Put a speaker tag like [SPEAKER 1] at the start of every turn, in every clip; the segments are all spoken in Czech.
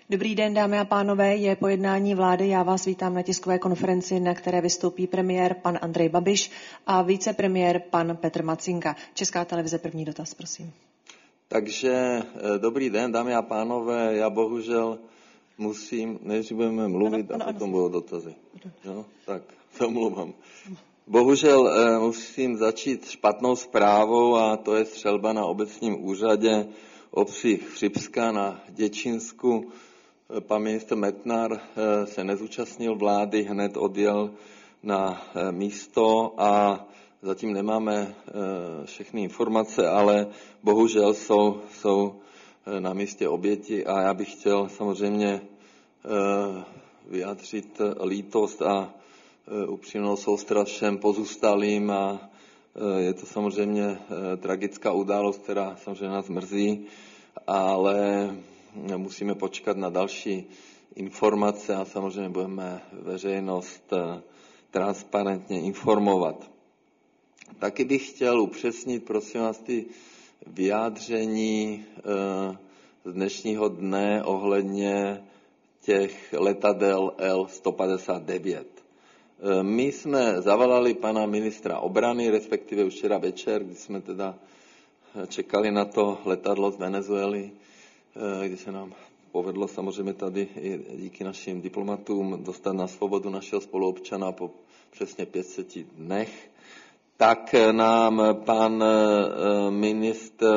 [SPEAKER 1] Dobrý den, dámy a pánové, je pojednání vlády. Já vás vítám na tiskové konferenci, na které vystoupí premiér pan Andrej Babiš a vicepremiér pan Petr Matsinka. Česká televize, první dotaz, prosím.
[SPEAKER 2] Takže dobrý den, dámy a pánové, já bohužel musím, než budeme mluvit a potom budou dotazy. No, tak se omluvám. Bohužel musím začít špatnou zprávou a to je střelba na obecním úřadě obci Chřibská na Děčínsku. Pan ministr Metnar se nezúčastnil vlády, hned odjel na místo a zatím nemáme všechny informace, ale bohužel jsou na místě oběti a já bych chtěl samozřejmě vyjádřit lítost a upřímnou soustrast všem pozůstalým a je to samozřejmě tragická událost, která samozřejmě nás mrzí, ale musíme počkat na další informace a samozřejmě budeme veřejnost transparentně informovat. Taky bych chtěl upřesnit, prosím vás, ty vyjádření z dnešního dne ohledně těch letadel L-159. My jsme zavolali pana ministra obrany, respektive už včera večer, kdy jsme teda čekali na to letadlo z Venezuely, kdy se nám povedlo samozřejmě tady i díky našim diplomatům dostat na svobodu našeho spoluobčana po přesně 500 dnech, tak nám pan ministr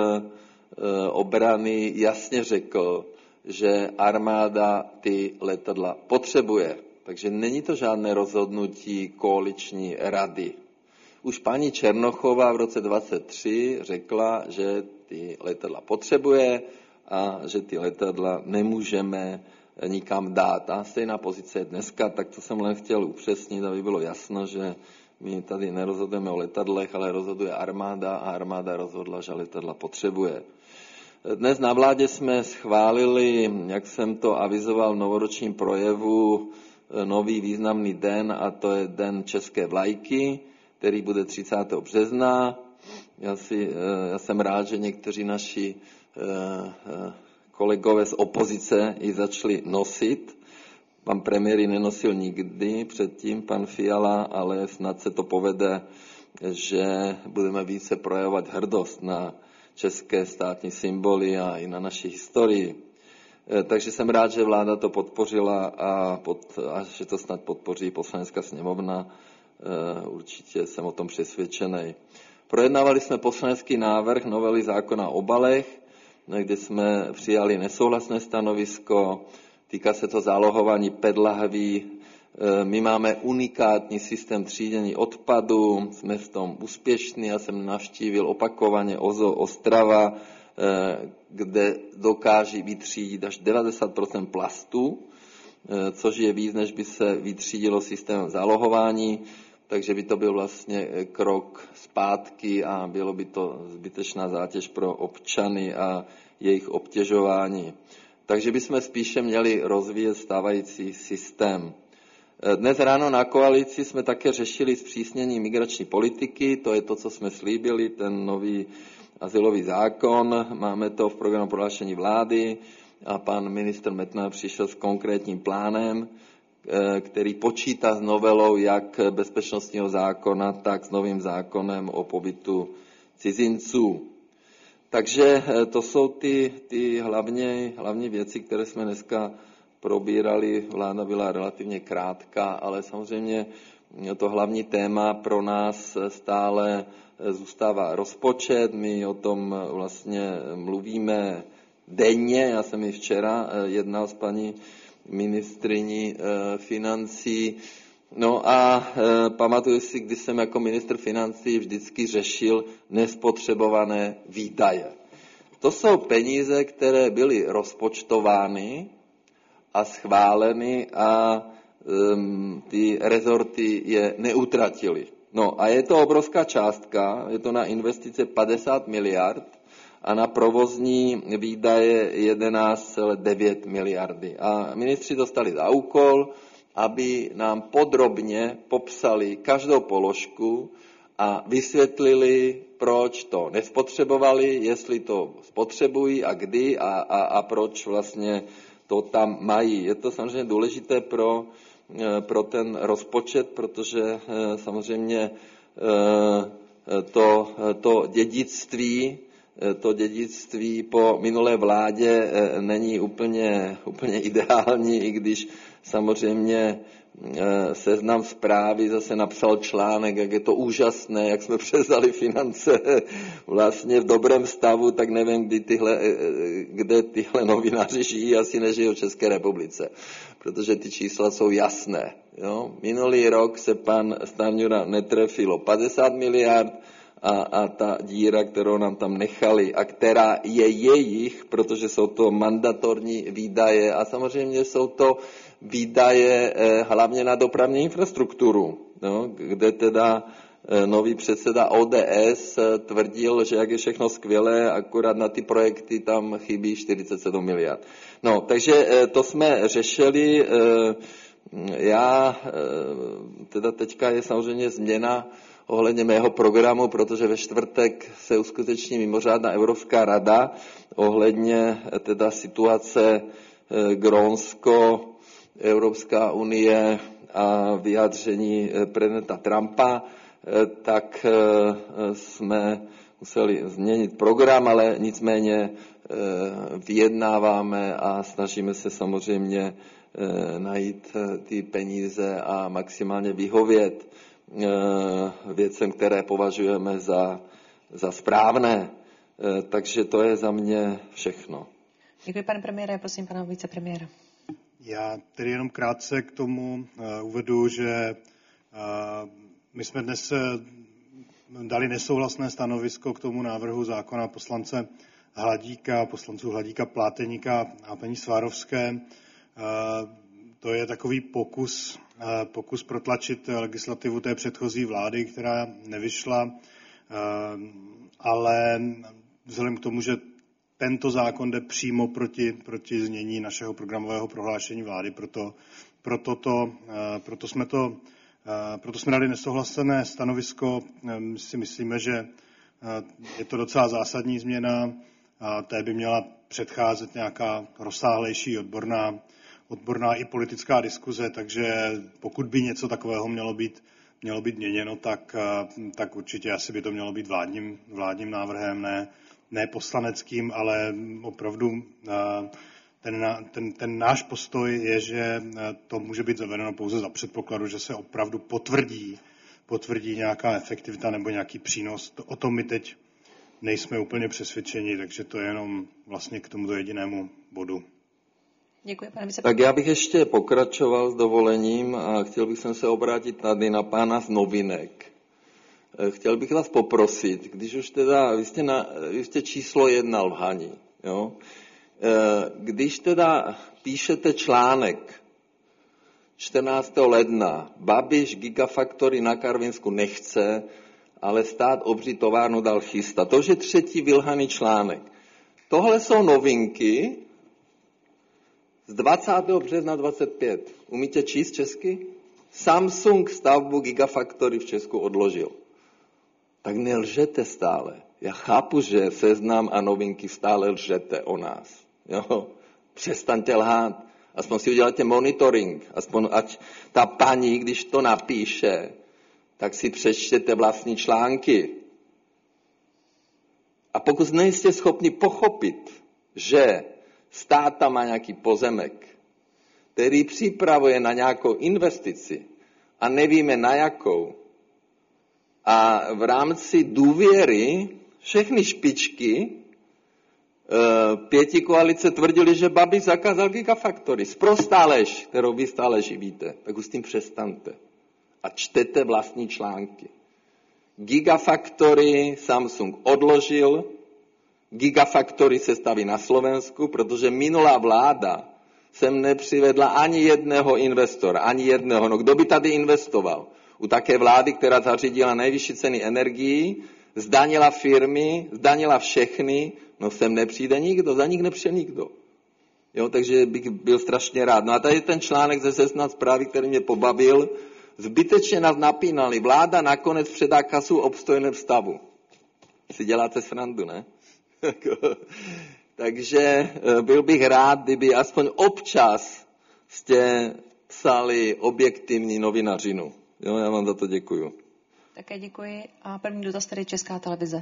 [SPEAKER 2] obrany jasně řekl, že armáda ty letadla potřebuje. Takže není to žádné rozhodnutí koaliční rady. Už paní Černochová v roce 2023 řekla, že ty letadla potřebuje a že ty letadla nemůžeme nikam dát. A stejná pozice je dneska, tak to jsem len chtěl upřesnit, aby bylo jasno, že my tady nerozhodujeme o letadlech, ale rozhoduje armáda a armáda rozhodla, že letadla potřebuje. Dnes na vládě jsme schválili, jak jsem to avizoval v novoročním projevu, nový významný den a to je Den české vlajky, který bude 30. března. Já jsem rád, že někteří naši kolegové z opozice ji začali nosit. Pan premiér ji nenosil nikdy předtím, pan Fiala, ale snad se to povede, že budeme více projevovat hrdost na české státní symboly a i na naši historii. Takže jsem rád, že vláda to podpořila a že to snad podpoří Poslanecká sněmovna. Určitě jsem o tom přesvědčený. Projednávali jsme poslanecký návrh novely zákona o obalech, kde jsme přijali nesouhlasné stanovisko. Týká se to zálohování PET lahví. My máme unikátní systém třídění odpadu, jsme v tom úspěšní. Já jsem navštívil opakovaně OZO Ostrava, kde dokáží vytřídit až 90% plastů, což je víc, než by se vytřídilo systém zálohování, takže by to byl vlastně krok zpátky a bylo by to zbytečná zátěž pro občany a jejich obtěžování. Takže bychom spíše měli rozvíjet stávající systém. Dnes ráno na koalici jsme také řešili zpřísnění migrační politiky, to je to, co jsme slíbili, ten nový azylový zákon, máme to v programu prohlášení vlády a pan ministr Metnar přišel s konkrétním plánem, který počítá s novelou jak bezpečnostního zákona, tak s novým zákonem o pobytu cizinců. Takže to jsou ty hlavní věci, které jsme dneska probírali. Vláda byla relativně krátká, ale samozřejmě to hlavní téma pro nás stále zůstává rozpočet. My o tom vlastně mluvíme denně. Já jsem i včera jednal s paní ministryní financí. No a pamatuju si, když jsem jako ministr financí vždycky řešil nespotřebované výdaje. To jsou peníze, které byly rozpočtovány a schváleny a ty rezorty je neutratily. No a je to obrovská částka, je to na investice 50 miliard a na provozní výdaje 11,9 miliardy. A ministři dostali za úkol, aby nám podrobně popsali každou položku a vysvětlili, proč to nespotřebovali, jestli to spotřebují a kdy a proč vlastně to tam mají. Je to samozřejmě důležité pro ten rozpočet, protože samozřejmě to dědictví po minulé vládě není úplně ideální, i když samozřejmě Seznam Zprávy zase napsal článek, jak je to úžasné, jak jsme převzali finance vlastně v dobrém stavu, tak nevím, kde tyhle novináři žijí, asi nežijí v České republice, protože ty čísla jsou jasné. Jo? Minulý rok se pan Stanjura netrefilo 50 miliard a ta díra, kterou nám tam nechali a která je jejich, protože jsou to mandatorní výdaje a samozřejmě jsou to výdaje hlavně na dopravní infrastrukturu, no, kde teda nový předseda ODS tvrdil, že jak je všechno skvělé, akorát na ty projekty tam chybí 47 miliard. No, takže to jsme řešili. Já teda teďka je samozřejmě změna ohledně mého programu, protože ve čtvrtek se uskuteční mimořádná Evropská rada ohledně teda situace Grónsko, Evropská unie a vyjádření prezidenta Trumpa, tak jsme museli změnit program, ale nicméně vyjednáváme a snažíme se samozřejmě najít ty peníze a maximálně vyhovět věcem, které považujeme za správné. Takže to je za mě všechno.
[SPEAKER 1] Děkuji, pane premiére, prosím pana vicepremiéra.
[SPEAKER 3] Já tedy jenom krátce k tomu uvedu, že my jsme dnes dali nesouhlasné stanovisko k tomu návrhu zákona poslanců Hladíka, Pláteníka a paní Svárovské. To je takový pokus protlačit legislativu té předchozí vlády, která nevyšla, ale vzhledem k tomu, že tento zákon jde přímo proti znění našeho programového prohlášení vlády, proto jsme dali nesouhlasené stanovisko. My si myslíme, že je to docela zásadní změna a té by měla předcházet nějaká rozsáhlejší odborná i politická diskuze, takže pokud by něco takového mělo být měněno, tak určitě asi by to mělo být vládním návrhem, ne poslaneckým, ale opravdu ten náš postoj je, že to může být zavedeno pouze za předpokladu, že se opravdu potvrdí nějaká efektivita nebo nějaký přínos. O tom my teď nejsme úplně přesvědčeni, takže to je jenom vlastně k tomuto jedinému bodu.
[SPEAKER 1] Děkuji, pane vicepremiére.
[SPEAKER 2] Tak já bych ještě pokračoval s dovolením a chtěl bych se obrátit tady na pána z novinek. Chtěl bych vás poprosit, když už teda, vy jste číslo 1 lhaní, jo? Když teda píšete článek 14. ledna, Babiš Gigafactory na Karvinsku nechce, ale stát obří továrnu dal chystat. To už je 3. vylhaný článek. Tohle jsou novinky z 20. března 25. Umíte číst česky? Samsung stavbu Gigafactory v Česku odložil. Tak nelžete stále. Já chápu, že Seznam a Novinky stále lžete o nás. Jo? Přestaňte lhát. Aspoň si udělejte monitoring. Aspoň ať ta paní, když to napíše, tak si přečtěte vlastní články. A pokud nejste schopni pochopit, že stát tam má nějaký pozemek, který připravuje na nějakou investici a nevíme na jakou, a v rámci důvěry všechny špičky pětikoalice tvrdili, že Babiš zakázal Gigafactory. Sprostá lež, kterou vy stále živíte. Tak už s tím přestaňte. A čtete vlastní články. Gigafactory Samsung odložil. Gigafactory se staví na Slovensku, protože minulá vláda sem nepřivedla ani jedného investora. Ani jedného. No kdo by tady investoval? U také vlády, která zařídila nejvyšší ceny energií, zdanila firmy, zdanila všechny, no sem nepřijde nikdo, za nich nepřijde nikdo. Jo, takže bych byl strašně rád. No a tady ten článek ze Seznam Zprávy, který mě pobavil, zbytečně nás napínali. Vláda nakonec předá kasu obstojném stavu. Si děláte srandu, ne? Takže byl bych rád, kdyby aspoň občas jste psali objektivní novinařinu. Jo, já vám za to děkuju.
[SPEAKER 1] Také děkuji. A první dotaz tedy Česká televize.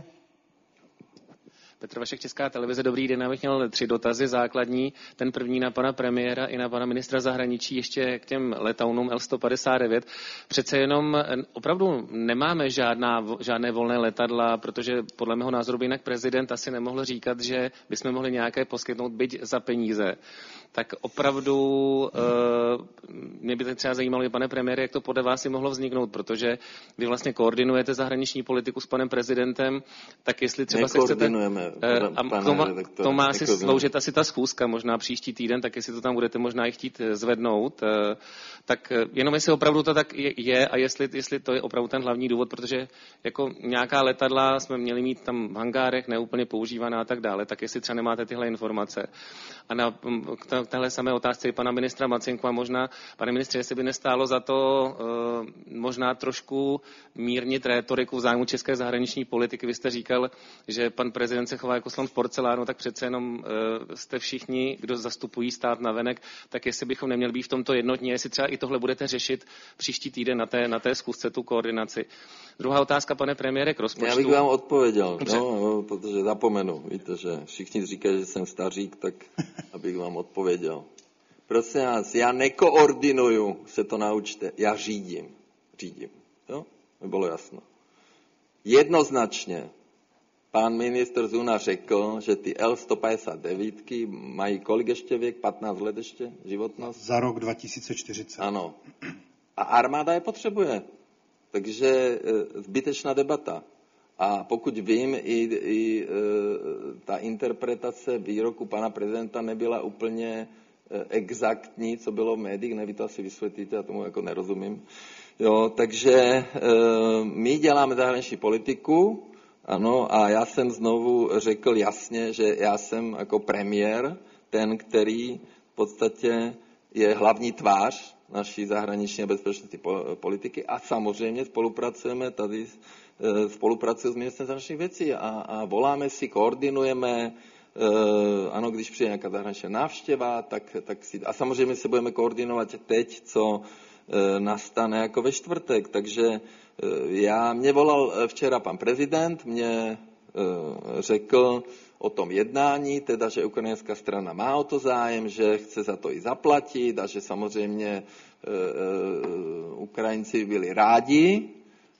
[SPEAKER 4] Petr Vašek, Česká televize, dobrý den, já bych měl 3 dotazy základní. Ten první na pana premiéra i na pana ministra zahraničí, ještě k těm letounům L-159. Přece jenom opravdu nemáme žádné volné letadla, protože podle mého názoru by jinak prezident asi nemohl říkat, že bychom mohli nějaké poskytnout, byť za peníze. Tak opravdu mě by to třeba zajímalo, pane premiére, jak to podle vás si mohlo vzniknout, protože vy vlastně koordinujete zahraniční politiku s panem prezidentem, tak jestli třeba se chcete... To má asi sloužit asi ta schůzka, možná příští týden, tak jestli to tam budete možná i chtít zvednout, tak jenom jestli opravdu to tak je a jestli to je opravdu ten hlavní důvod, protože jako nějaká letadla jsme měli mít tam v hangárech, neúplně používaná a tak dále, tak jestli třeba nemáte tyhle informace. A k téhle samé otázce i pana ministra Macinku a možná, pane ministře, jestli by nestálo za to možná trošku mírnit rétoriku v zájmu české zahraniční politiky. Vy jste říkal, že pan prezident se chová jako slon v porcelánu, tak přece jenom jste všichni, kdo zastupují stát navenek, tak jestli bychom neměli být v tomto jednotní, jestli třeba i tohle budete řešit příští týden na té schůzce tu koordinaci. Druhá otázka, pane premiére, k rozpočtu.
[SPEAKER 2] Já bych vám odpověděl, no, protože zapomenu. Víte, že všichni říkají, že jsem stařík, tak abych vám odpověděl. Prosím vás, já nekoordinuju, se to naučte, já řídím. Jo? Nebylo jasno. Jednoznačně pan ministr Zuna řekl, že ty L-159 mají kolik ještě věk? 15 let ještě životnost?
[SPEAKER 3] Za rok 2040.
[SPEAKER 2] Ano. A armáda je potřebuje. Takže zbytečná debata. A pokud vím, i ta interpretace výroku pana prezidenta nebyla úplně exaktní, co bylo v médiích, ne, vy to asi vysvětlíte, já tomu jako nerozumím. Jo, takže my děláme zahraniční politiku, ano, a já jsem znovu řekl jasně, že já jsem jako premiér ten, který v podstatě je hlavní tvář naší zahraniční a bezpečnostní politiky a samozřejmě spolupracujeme s ministrem zahraničních věcí a voláme si, koordinujeme, ano, když přijde nějaká zahraniční návštěva, tak si, a samozřejmě se budeme koordinovat teď, co nastane jako ve čtvrtek, takže mě volal včera pan prezident, mě řekl o tom jednání, teda, že ukrajinská strana má o to zájem, že chce za to i zaplatit a že samozřejmě Ukrajinci byli rádi,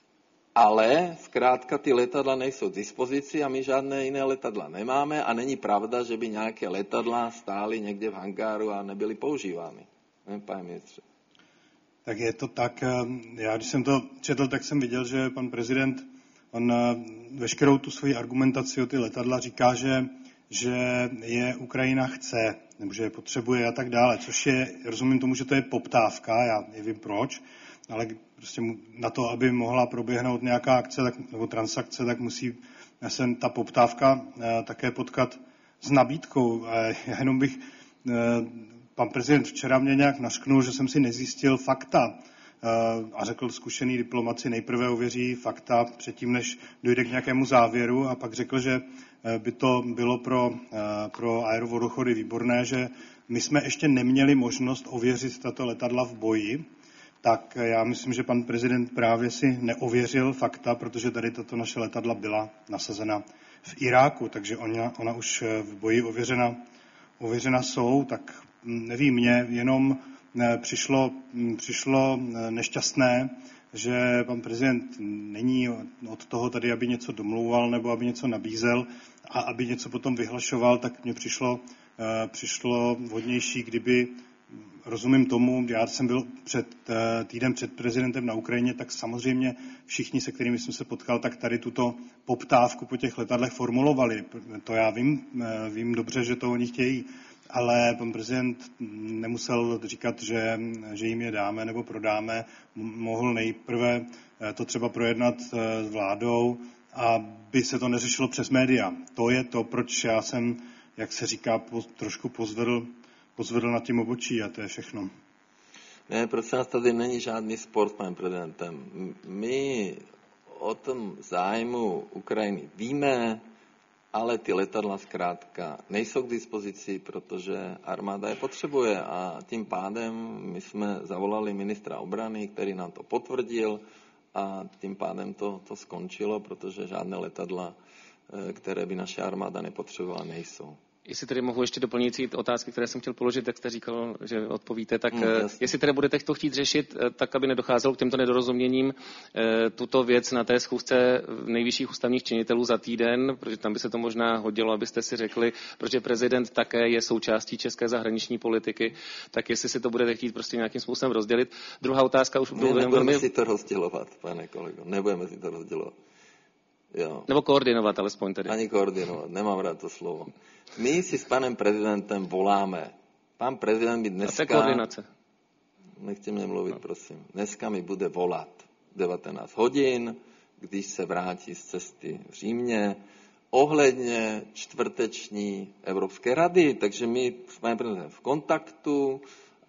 [SPEAKER 2] ale zkrátka ty letadla nejsou k dispozici a my žádné jiné letadla nemáme a není pravda, že by nějaké letadla stály někde v hangáru a nebyly používány. Ne, pane ministře?
[SPEAKER 3] Tak je to tak. Já, když jsem to četl, tak jsem viděl, že pan prezident, on veškerou tu svoji argumentaci o ty letadla říká, že je Ukrajina chce, nebo že je potřebuje a tak dále, což je, rozumím tomu, že to je poptávka, já nevím proč, ale prostě na to, aby mohla proběhnout nějaká akce nebo transakce, tak musí se ta poptávka také potkat s nabídkou. Já jenom bych, pan prezident včera mě nějak nařknul, že jsem si nezjistil fakta a řekl zkušený diplomaci nejprve ověří fakta předtím, než dojde k nějakému závěru a pak řekl, že by to bylo pro aerovodochody výborné, že my jsme ještě neměli možnost ověřit tato letadla v boji, tak já myslím, že pan prezident právě si neověřil fakta, protože tady tato naše letadla byla nasazena v Iráku, takže ona už v boji ověřena jsou, tak nevím, mně jenom přišlo nešťastné, že pan prezident není od toho tady, aby něco domlouval nebo aby něco nabízel a aby něco potom vyhlašoval, tak mně přišlo vhodnější, kdyby, rozumím tomu, já jsem byl týden před prezidentem na Ukrajině, tak samozřejmě všichni, se kterými jsem se potkal, tak tady tuto poptávku po těch letadlech formulovali. To já vím dobře, že to oni chtějí, ale pan prezident nemusel říkat, že jim je dáme nebo prodáme. Mohl nejprve to třeba projednat s vládou, aby se to neřešilo přes média. To je to, proč já jsem, jak se říká, trošku pozvedl nad tím obočí a to je všechno.
[SPEAKER 2] Ne, prosím vás, tady není žádný spor s panem prezidentem. My o tom zájmu Ukrajiny víme, ale ty letadla zkrátka nejsou k dispozici, protože armáda je potřebuje a tím pádem my jsme zavolali ministra obrany, který nám to potvrdil a tím pádem to skončilo, protože žádné letadla, které by naše armáda nepotřebovala, nejsou.
[SPEAKER 4] Jestli tedy mohu ještě doplňující otázky, které jsem chtěl položit, tak jste říkal, že odpovíte, tak jestli tedy budete to chtít řešit, tak aby nedocházelo k těmto nedorozuměním, tuto věc na té schůzce nejvyšších ústavních činitelů za týden, protože tam by se to možná hodilo, abyste si řekli, protože prezident také je součástí české zahraniční politiky, tak jestli si to budete chtít prostě nějakým způsobem rozdělit. Druhá otázka už
[SPEAKER 2] bylo nebudeme si to rozdělovat, pane kolego, nebudeme si to rozdělovat. Jo.
[SPEAKER 4] Nebo koordinovat alespoň tedy.
[SPEAKER 2] Ani koordinovat, nemám rád to slovo. My si s panem prezidentem voláme. Pan prezident mi dneska...
[SPEAKER 4] A to je koordinace.
[SPEAKER 2] Nechte mě mluvit, prosím. Dneska mi bude volat 19 hodin, když se vrátí z cesty v Římě, ohledně čtvrteční Evropské rady. Takže my s panem prezidentem v kontaktu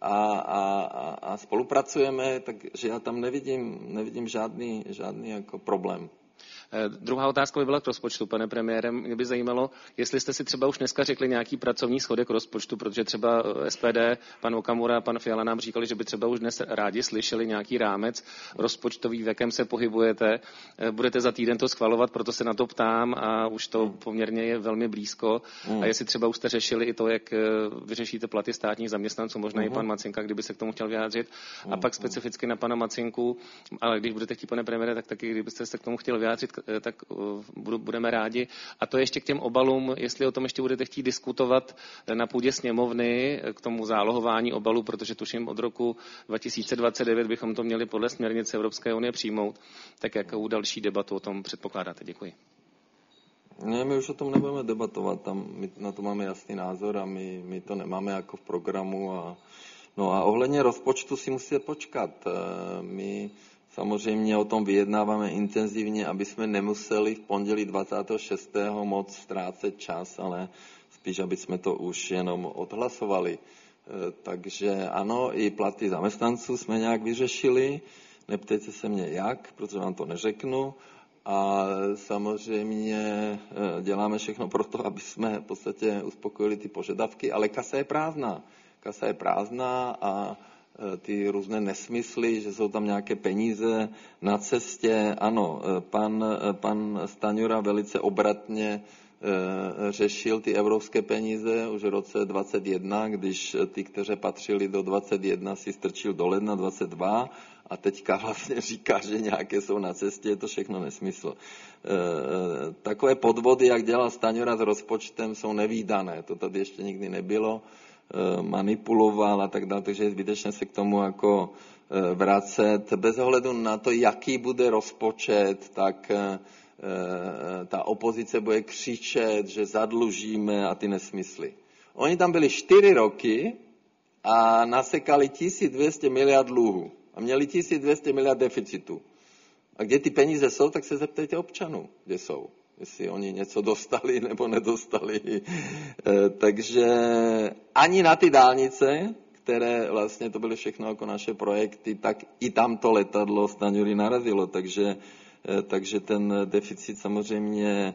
[SPEAKER 2] a spolupracujeme, takže já tam nevidím žádný jako problém.
[SPEAKER 4] Druhá otázka by byla k rozpočtu, pane premiére. Mě by zajímalo, jestli jste si třeba už dneska řekli nějaký pracovní schodek rozpočtu, protože třeba SPD, pan Okamura, pan Fiala nám říkali, že by třeba už dnes rádi slyšeli nějaký rámec rozpočtový, v jakém se pohybujete. Budete za týden to schvalovat, proto se na to ptám a už to poměrně je velmi blízko. A jestli třeba už jste řešili i to, jak vyřešíte platy státních zaměstnanců, možná i pan Macinka, kdyby se k tomu chtěl vyjádřit. A pak specificky na pana Macinku, ale když budete chtít, pane premiére, tak taky kdybyste se k tomu chtěl vyjádřit, tak budeme rádi. A to ještě k těm obalům, jestli o tom ještě budete chtít diskutovat na půdě sněmovny k tomu zálohování obalů, protože tuším od roku 2029 bychom to měli podle směrnice Evropské unie přijmout. Tak jakou další debatu o tom předpokládáte? Děkuji.
[SPEAKER 2] Ne, my už o tom nebudeme debatovat, my na to máme jasný názor a my to nemáme jako v programu. A ohledně rozpočtu si musíte počkat. My samozřejmě o tom vyjednáváme intenzivně, aby jsme nemuseli v pondělí 26. moc ztrácet čas, ale spíš, aby jsme to už jenom odhlasovali. Takže ano, i platy zaměstnanců jsme nějak vyřešili. Neptejte se mě jak, protože vám to neřeknu. A samozřejmě děláme všechno pro to, aby jsme v podstatě uspokojili ty požadavky, ale kasa je prázdná. Kasa je prázdná a ty různé nesmysly, že jsou tam nějaké peníze na cestě. Ano, pan Staňura velice obratně řešil ty evropské peníze už v roce 2021, když ty, kteří patřili do 2021, si strčil do ledna 2022 a teďka vlastně říká, že nějaké jsou na cestě, je to všechno nesmysl. Takové podvody, jak dělal Staňura s rozpočtem, jsou nevídané. To tady ještě nikdy nebylo. Manipuloval a tak dále, takže je zbytečné se k tomu jako vracet. Bez ohledu na to, jaký bude rozpočet, tak ta opozice bude křičet, že zadlužíme a ty nesmysly. Oni tam byli 4 roky a nasekali 1200 miliard dluhu a měli 1200 miliard deficitu. A kde ty peníze jsou, tak se zeptejte občanů, kde jsou. Jestli oni něco dostali nebo nedostali. Takže ani na ty dálnice, které vlastně to byly všechno jako naše projekty, tak i tam to letadlo Staňury narazilo. Takže ten deficit samozřejmě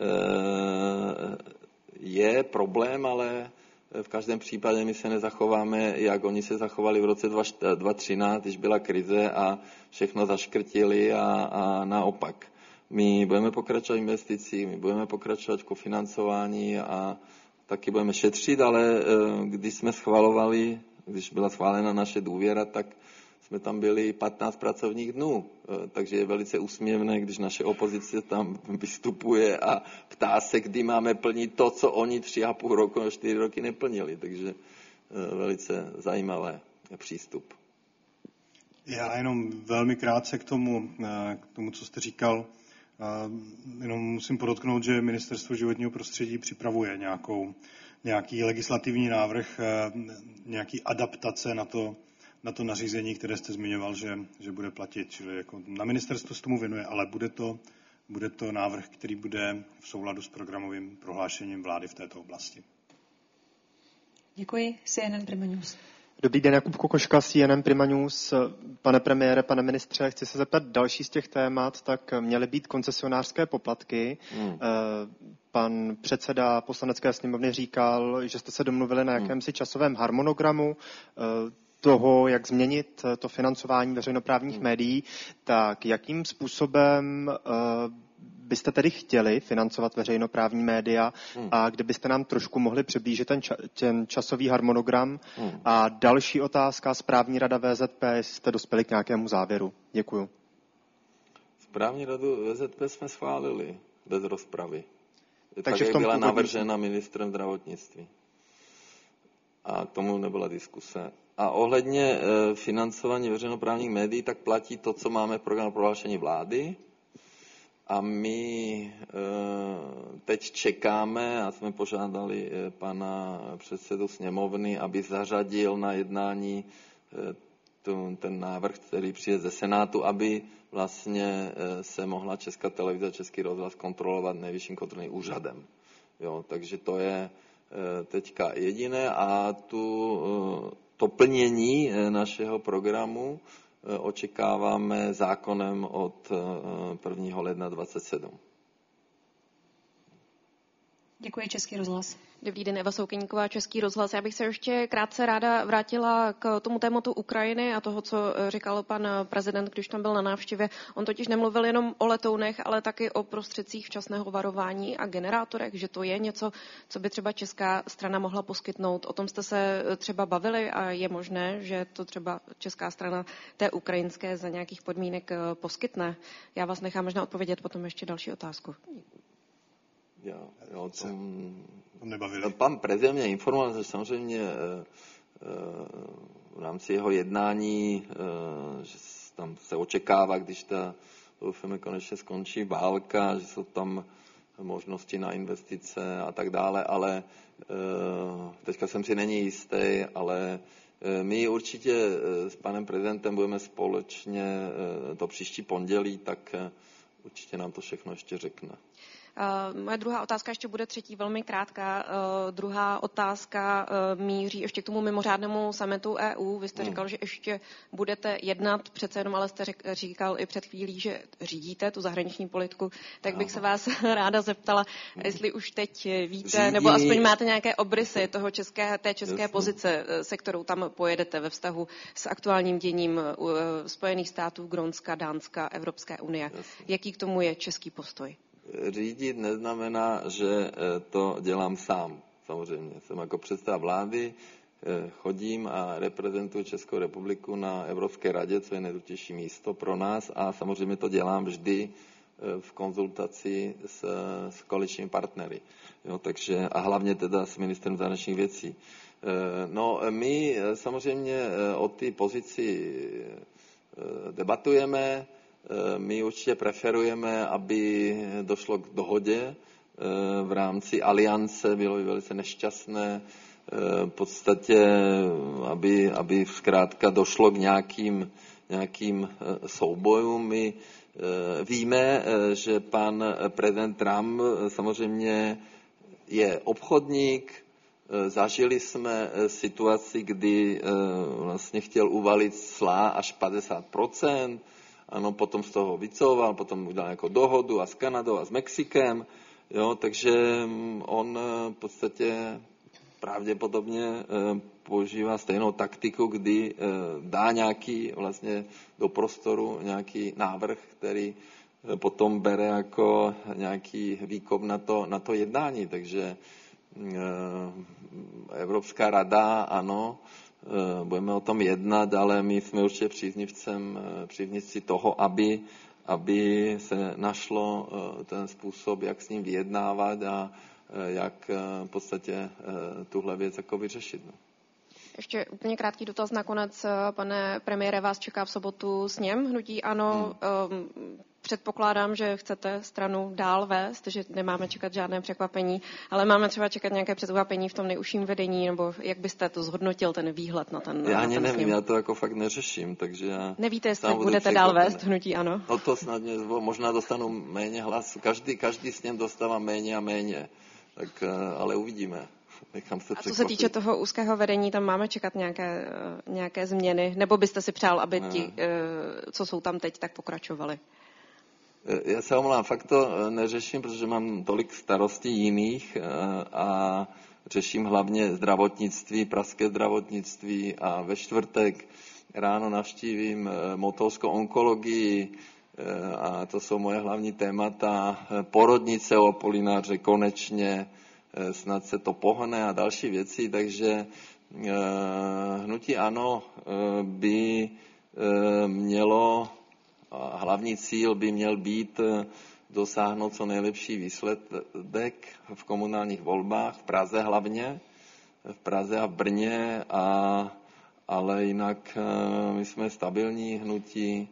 [SPEAKER 2] je problém, ale v každém případě my se nezachováme, jak oni se zachovali v roce 2013, když byla krize a všechno zaškrtili a naopak. My budeme pokračovat v investicích, my budeme pokračovat v kofinancování a taky budeme šetřit, ale když byla schválena naše důvěra, tak jsme tam byli 15 pracovních dnů. Takže je velice úsměvné, když naše opozice tam vystupuje a ptá se, kdy máme plnit to, co oni 3,5 roku nebo 4 roky neplnili. Takže velice zajímavý přístup.
[SPEAKER 3] Já jenom velmi krátce k tomu, co jste říkal. Jenom musím podotknout, že Ministerstvo životního prostředí připravuje nějaký legislativní návrh, nějaký adaptace na to nařízení, které jste zmiňoval, že bude platit. Čili jako na ministerstvu se tomu věnuje, ale bude to návrh, který bude v souladu s programovým prohlášením vlády v této oblasti.
[SPEAKER 1] Děkuji. CNN Prima News.
[SPEAKER 5] Dobrý den, Jakub Kokoška, CNN Prima News. Pane premiére, pane ministře, chci se zeptat další z těch témat, tak měly být koncesionářské poplatky. Pan předseda Poslanecké sněmovny říkal, že jste se domluvili na jakémsi časovém harmonogramu toho, jak změnit to financování veřejnoprávních médií. Tak jakým způsobem byste tedy chtěli financovat veřejnoprávní média a kdybyste nám trošku mohli přiblížit ten časový harmonogram. A další otázka, správní rada VZP, jestli jste dospěli k nějakému závěru. Děkuju.
[SPEAKER 2] Správní radu VZP jsme schválili bez rozpravy.
[SPEAKER 5] Takže
[SPEAKER 2] tak, jak byla navržena ministrem zdravotnictví. A k tomu nebyla diskuse. A ohledně financování veřejnoprávních médií, tak platí to, co máme v programu prohlášení vlády. A my teď čekáme a jsme požádali pana předsedu sněmovny, aby zařadil na jednání ten návrh, který přijde ze Senátu, aby vlastně se mohla Česká televize a Český rozhlas kontrolovat Nejvyšším kontrolním úřadem. Jo, takže to je teďka jediné a to plnění našeho programu očekáváme zákonem od 1. ledna 2027.
[SPEAKER 1] Děkuji, Český rozhlas.
[SPEAKER 6] Dobrý den, Eva Soukeníková, Český rozhlas. Já bych se ještě krátce ráda vrátila k tomu tématu Ukrajiny a toho, co říkal pan prezident, když tam byl na návštěvě. On totiž nemluvil jenom o letounech, ale taky o prostředcích včasného varování a generátorech, že to je něco, co by třeba česká strana mohla poskytnout. O tom jste se třeba bavili a je možné, že to třeba česká strana té ukrajinské za nějakých podmínek poskytne. Já vás nechám možná odpovědět potom ještě další otázku.
[SPEAKER 2] Jo, pan prezident mě informoval, že samozřejmě v rámci jeho jednání, že tam se očekává, když doufáme, konečně skončí válka, že jsou tam možnosti na investice a tak dále, ale teďka jsem si není jistý, ale my určitě s panem prezidentem budeme společně to příští pondělí, tak určitě nám to všechno ještě řekne.
[SPEAKER 6] Moje druhá otázka ještě bude třetí, velmi krátká. Druhá otázka míří ještě k tomu mimořádnému summitu EU. Vy jste říkal, že ještě budete jednat, přece jenom, ale jste říkal i před chvílí, že řídíte tu zahraniční politiku. Tak bych se vás ráda zeptala, jestli už teď víte, nebo aspoň máte nějaké obrysy té české pozice, se kterou tam pojedete ve vztahu s aktuálním děním Spojených států, Grónska, Dánska, Evropské unie. Jaký k tomu je český postoj?
[SPEAKER 2] Řídit neznamená, že to dělám sám. Samozřejmě. Jsem jako předseda vlády, chodím a reprezentuji Českou republiku na Evropské radě, co je nejdůležitější místo pro nás a samozřejmě to dělám vždy v konzultaci s koaličními partnery. Jo, takže, a hlavně teda s ministrem zahraničních věcí. No, my samozřejmě o té pozici debatujeme. My určitě preferujeme, aby došlo k dohodě v rámci aliance, bylo by velice nešťastné v podstatě, aby zkrátka došlo k nějakým soubojům. My víme, že pan prezident Trump samozřejmě je obchodník, zažili jsme situaci, kdy vlastně chtěl uvalit cla až 50%, ano, potom z toho vycouval, potom udělal nějakou dohodu a s Kanadou a s Mexikem, jo, takže on v podstatě pravděpodobně používá stejnou taktiku, kdy dá nějaký vlastně do prostoru nějaký návrh, který potom bere jako nějaký výkop na to jednání, takže Evropská rada, ano, budeme o tom jednat, ale my jsme určitě příznivci toho, aby se našlo ten způsob, jak s ním vyjednávat a jak v podstatě tuhle věc jako vyřešit. No.
[SPEAKER 6] Ještě úplně krátký dotaz nakonec. Pane premiére, vás čeká v sobotu sněm hnutí ANO. Předpokládám, že chcete stranu dál vést, že nemáme čekat žádné překvapení, ale máme třeba čekat nějaké překvapení v tom nejužším vedení, nebo jak byste to zhodnotil, ten výhled na ten
[SPEAKER 2] Já ani nevím, já to jako fakt neřeším, takže já...
[SPEAKER 6] Nevíte, jestli budete dál vést hnutí ANO?
[SPEAKER 2] No to snadně, možná dostanu méně hlasů, každý sněm dostává méně a méně, tak ale uvidíme. nechám se
[SPEAKER 6] A co se týče toho úzkého vedení, tam máme čekat nějaké změny? Nebo byste si přál, aby ti, co jsou tam teď, tak pokračovali?
[SPEAKER 2] Já se omlouvám, fakt to neřeším, protože mám tolik starostí jiných a řeším hlavně zdravotnictví, pražské zdravotnictví a ve čtvrtek ráno navštívím motolskou onkologii a to jsou moje hlavní témata. Porodnice o Apolináře konečně, snad se to pohne a další věci, takže hnutí ANO by mělo, hlavní cíl by měl být dosáhnout co nejlepší výsledek v komunálních volbách, v Praze hlavně, v Praze a v Brně, ale jinak my jsme stabilní hnutí,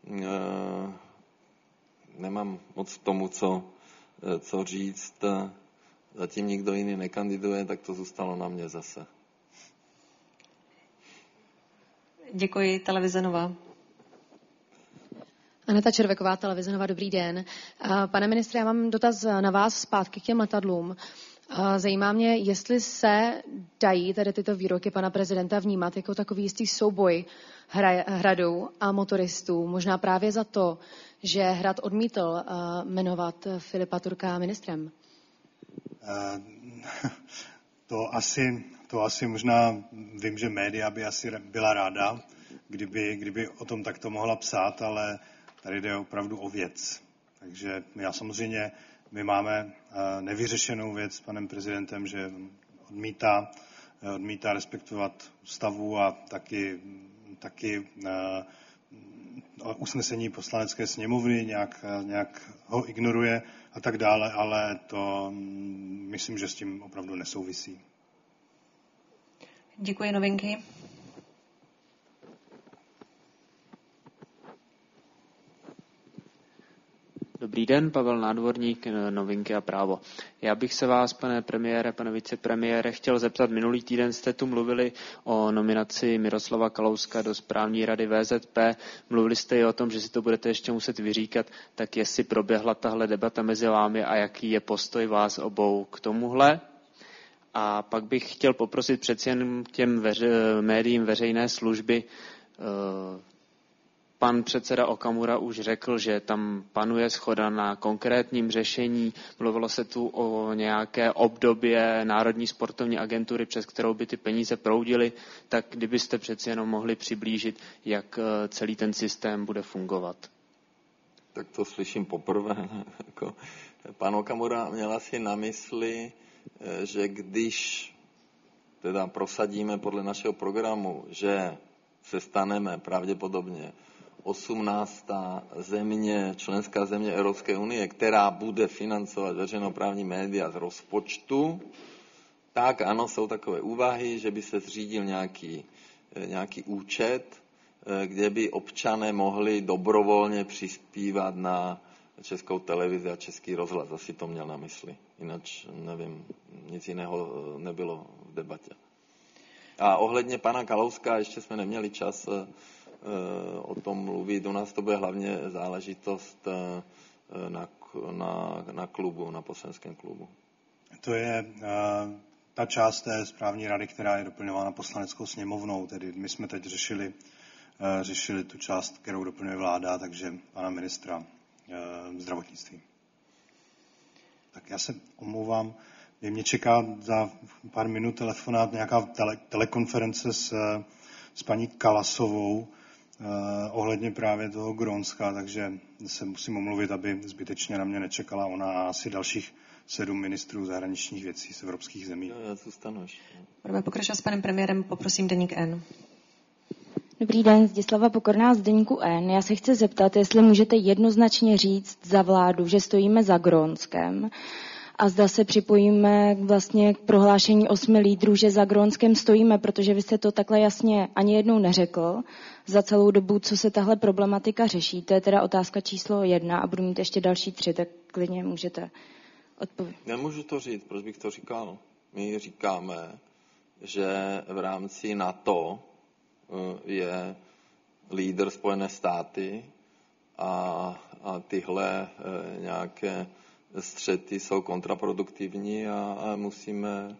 [SPEAKER 2] nemám moc k tomu, co říct, zatím nikdo jiný nekandiduje, tak to zůstalo na mě zase.
[SPEAKER 1] Děkuji, televize Nova.
[SPEAKER 7] Aneta Červeková, televize Nova, dobrý den. Pane ministře, já mám dotaz na vás zpátky k těm letadlům. Zajímá mě, jestli se dají tady tyto výroky pana prezidenta vnímat jako takový jistý souboj Hradu a motoristů. Možná právě za to, že Hrad odmítl jmenovat Filipa Turka ministrem.
[SPEAKER 3] To asi možná vím, že média by asi byla ráda, kdyby o tom takto mohla psát, ale tady jde opravdu o věc. Takže my máme nevyřešenou věc s panem prezidentem, že odmítá respektovat ústavu a taky usnesení poslanecké sněmovny, nějak ho ignoruje a tak dále, ale to myslím, že s tím opravdu nesouvisí.
[SPEAKER 1] Děkuji, novinky.
[SPEAKER 8] Dobrý den, Pavel Nádvorník, Novinky a právo. Já bych se vás, pane premiére, pane vicepremiére, chtěl zeptat, minulý týden jste tu mluvili o nominaci Miroslava Kalouska do správní rady VZP. Mluvili jste i o tom, že si to budete ještě muset vyříkat, tak jestli proběhla tahle debata mezi vámi a jaký je postoj vás obou k tomuhle. A pak bych chtěl poprosit přeci jen těm médiím veřejné služby. Pan předseda Okamura už řekl, že tam panuje shoda na konkrétním řešení. Mluvilo se tu o nějaké obdobě Národní sportovní agentury, přes kterou by ty peníze proudily. Tak kdybyste přeci jenom mohli přiblížit, jak celý ten systém bude fungovat.
[SPEAKER 2] Tak to slyším poprvé. Pan Okamura měl asi na mysli, že když teda prosadíme podle našeho programu, že se staneme pravděpodobně 18. země, členská země Evropské unie, která bude financovat veřejnoprávní média z rozpočtu, tak ano, jsou takové úvahy, že by se zřídil nějaký účet, kde by občané mohli dobrovolně přispívat na Českou televizi a Český rozhlas. Asi to měl na mysli. Jinak nevím, nic jiného nebylo v debatě. A ohledně pana Kalouska ještě jsme neměli čas o tom mluvit. U nás to bude hlavně záležitost na klubu, na poslaneckém klubu.
[SPEAKER 3] To je ta část té správní rady, která je doplňována poslaneckou sněmovnou. Tedy my jsme teď řešili tu část, kterou doplňuje vláda, takže pana ministra zdravotnictví. Tak já se omlouvám. Mě čeká za pár minut telefonát, nějaká telekonference s paní Kalasovou ohledně právě toho Grónska, takže se musím omluvit, aby zbytečně na mě nečekala ona a asi dalších 7 ministrů zahraničních věcí z evropských zemí.
[SPEAKER 2] Já zůstanu ještě.
[SPEAKER 1] Budeme pokračovat s panem premiérem, poprosím Deník N.
[SPEAKER 9] Dobrý den, Zdislava Pokorná z Deníku N. Já se chci zeptat, jestli můžete jednoznačně říct za vládu, že stojíme za Grónskem, a zda se připojíme vlastně k prohlášení 8 lídrů, že za Grónskem stojíme, protože vy jste to takhle jasně ani jednou neřekl za celou dobu, co se tahle problematika řeší. To je teda otázka číslo 1 a budu mít ještě další 3, tak klidně můžete odpovědět.
[SPEAKER 2] Nemůžu to říct, proč bych to říkal. My říkáme, že v rámci NATO je lídr Spojené státy a tyhle nějaké střety jsou kontraproduktivní a musíme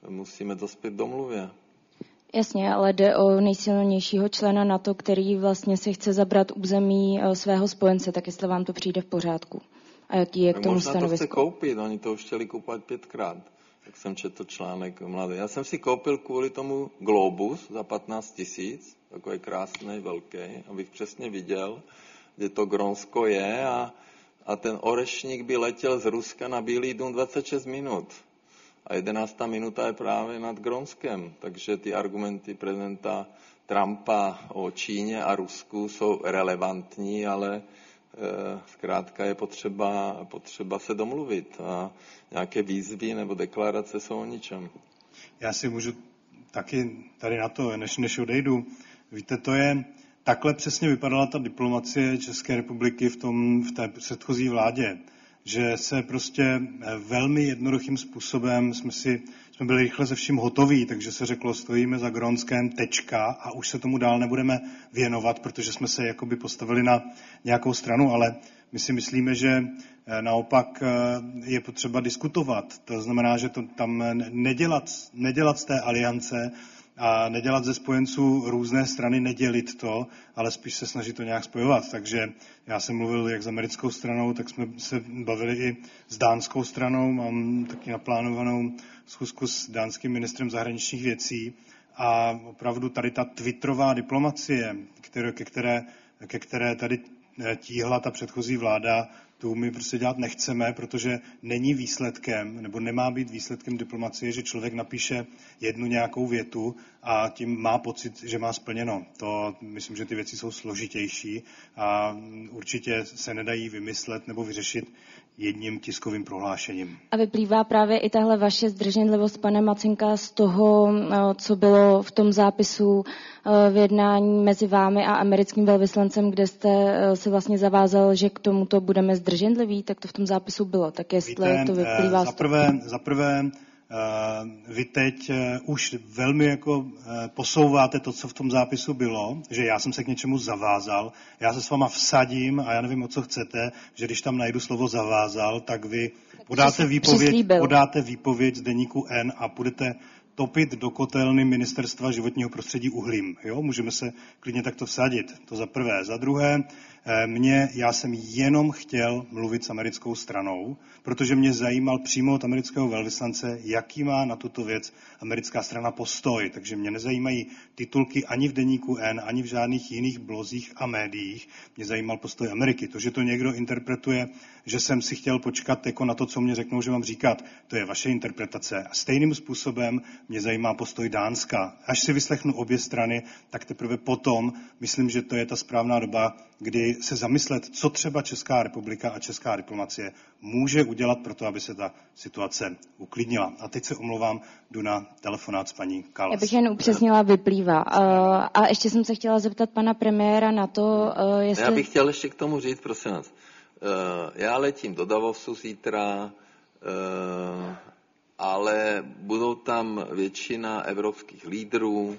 [SPEAKER 2] musíme dospět domluvě.
[SPEAKER 9] Jasně, ale jde o nejsilnějšího člena NATO, který vlastně si chce zabrat území svého spojence, tak jestli vám to přijde v pořádku. A jaký je k tomu
[SPEAKER 2] možná
[SPEAKER 9] stanovisko?
[SPEAKER 2] To chce koupit, oni to už chtěli kupovat 5krát. Tak jsem četl článek mladý. Já jsem si koupil kvůli tomu Globus za 15 000, takový krásný, velký, abych přesně viděl, kde to Grónsko je a ten orešník by letěl z Ruska na Bílý dům 26 minut. A 11. minuta je právě nad Grónskem. Takže ty argumenty prezidenta Trumpa o Číně a Rusku jsou relevantní, ale zkrátka je potřeba se domluvit. A nějaké výzvy nebo deklarace jsou o ničem.
[SPEAKER 3] Já si můžu taky tady na to, než odejdu. Víte, takhle přesně vypadala ta diplomacie České republiky v té předchozí vládě, že se prostě velmi jednoduchým způsobem jsme byli rychle se vším hotoví, takže se řeklo, stojíme za Grónskem, tečka, a už se tomu dál nebudeme věnovat, protože jsme se jakoby postavili na nějakou stranu, ale my si myslíme, že naopak je potřeba diskutovat. To znamená, že to tam nedělat z té aliance a nedělat ze spojenců různé strany, nedělit to, ale spíš se snažit to nějak spojovat. Takže já jsem mluvil jak s americkou stranou, tak jsme se bavili i s dánskou stranou. Mám taky naplánovanou schůzku s dánským ministrem zahraničních věcí a opravdu tady ta twitterová diplomacie, ke které tady tíhla ta předchozí vláda, tu my prostě dělat nechceme, protože není výsledkem, nebo nemá být výsledkem diplomacie, že člověk napíše jednu nějakou větu a tím má pocit, že má splněno. To myslím, že ty věci jsou složitější a určitě se nedají vymyslet nebo vyřešit jedním tiskovým prohlášením. A
[SPEAKER 9] vyplývá právě i tahle vaše zdrženlivost, pane Macinka, z toho, co bylo v tom zápisu v jednání mezi vámi a americkým velvyslancem, kde jste se vlastně zavázal, že k tomuto budeme zdrženliví, tak to v tom zápisu bylo. Tak jestli to vyplývá z toho.
[SPEAKER 3] Za prvé, vy teď už velmi jako posouváte to, co v tom zápisu bylo, že já jsem se k něčemu zavázal, já se s váma vsadím a já nevím, o co chcete, že když tam najdu slovo zavázal, tak vy podáte výpověď z deníku N a budete topit do kotelny Ministerstva životního prostředí uhlím. Jo? Můžeme se klidně takto vsadit. To za prvé. Za druhé, já jsem jenom chtěl mluvit s americkou stranou, protože mě zajímal přímo od amerického velvyslance, jaký má na tuto věc americká strana postoj. Takže mě nezajímají titulky ani v deníku N, ani v žádných jiných blozích a médiích. Mě zajímal postoj Ameriky. To, že to někdo interpretuje, že jsem si chtěl počkat jako na to, co mě řeknou, že mám říkat, to je vaše interpretace. A stejným způsobem mě zajímá postoj Dánska. Až si vyslechnu obě strany, tak teprve potom myslím, že to je ta správná doba, kdy se zamyslet, co třeba Česká republika a česká diplomacie může udělat pro to, aby se ta situace uklidnila. A teď se omlouvám, jdu na telefonát s paní Kallas.
[SPEAKER 9] Já bych jen upřesnila, vyplývá. A ještě jsem se chtěla zeptat pana premiéra na to, jestli...
[SPEAKER 2] Já bych chtěl ještě k tomu říct, prosím vás. Já letím do Davosu zítra, ale budou tam většina evropských lídrů,